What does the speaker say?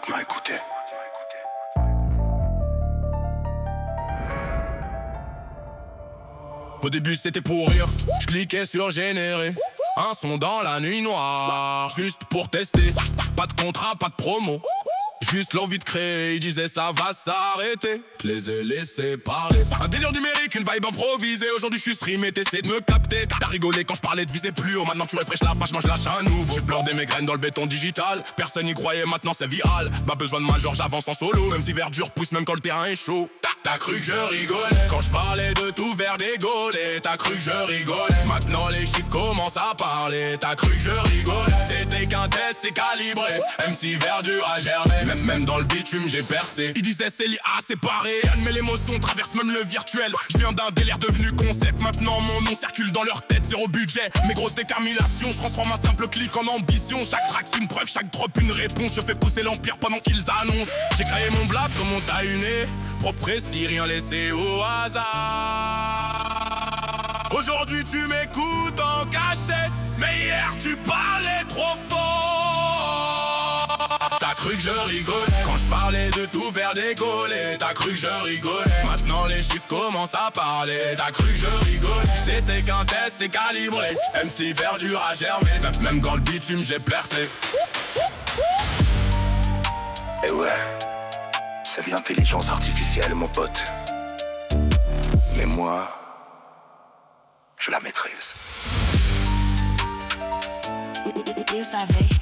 maintenant écoutez. Au début c'était pour rire, je cliquais sur générer un son dans la nuit noire, juste pour tester. Pas de contrat, pas de promo, juste l'envie de créer. Ils disaient ça va s'arrêter, je les ai laissés parler. Un délire numérique, une vibe improvisée. Aujourd'hui je suis streamé, t'essaies de me capter. T'as rigolé quand je parlais de viser plus haut. Maintenant tu refresh la page, moi je lâche un nouveau. J'ai blindé mes graines dans le béton digital. Personne y croyait, maintenant c'est viral. Pas besoin de major, j'avance en solo. Même si verdure pousse, même quand le terrain est chaud. T'as cru que je rigolais quand je parlais de tout vers des gaulets. T'as cru que je rigolais, maintenant les chiffres commencent à parler. T'as cru que je rigolais, c'était qu'un test, c'est calibré. MC verdure a germé, même dans le bitume j'ai percé. Ils disaient c'est l'IA séparé, mais l'émotion traverse même le virtuel. Je viens d'un délire devenu concept, maintenant mon nom circule dans leur tête. Zéro budget, mes grosses déterminations, je transforme un simple clic en ambition. Chaque track c'est une preuve, chaque drop une réponse. Je fais pousser l'empire pendant qu'ils annoncent. J'ai créé mon blast comme on t'a une propre précis, rien laissé au hasard. Aujourd'hui tu m'écoutes en cachette, mais hier tu parlais trop fort. T'as cru que je rigolais quand je parlais de tout vers des gaulets. T'as cru que je rigolais, maintenant les chiffres commencent à parler. T'as cru que je rigolais, c'était qu'un test, c'est calibré. MC verdure a germé, même dans le bitume j'ai percé. Et ouais, c'est de l'intelligence artificielle mon pote. Mais moi, je la maîtrise. You savais.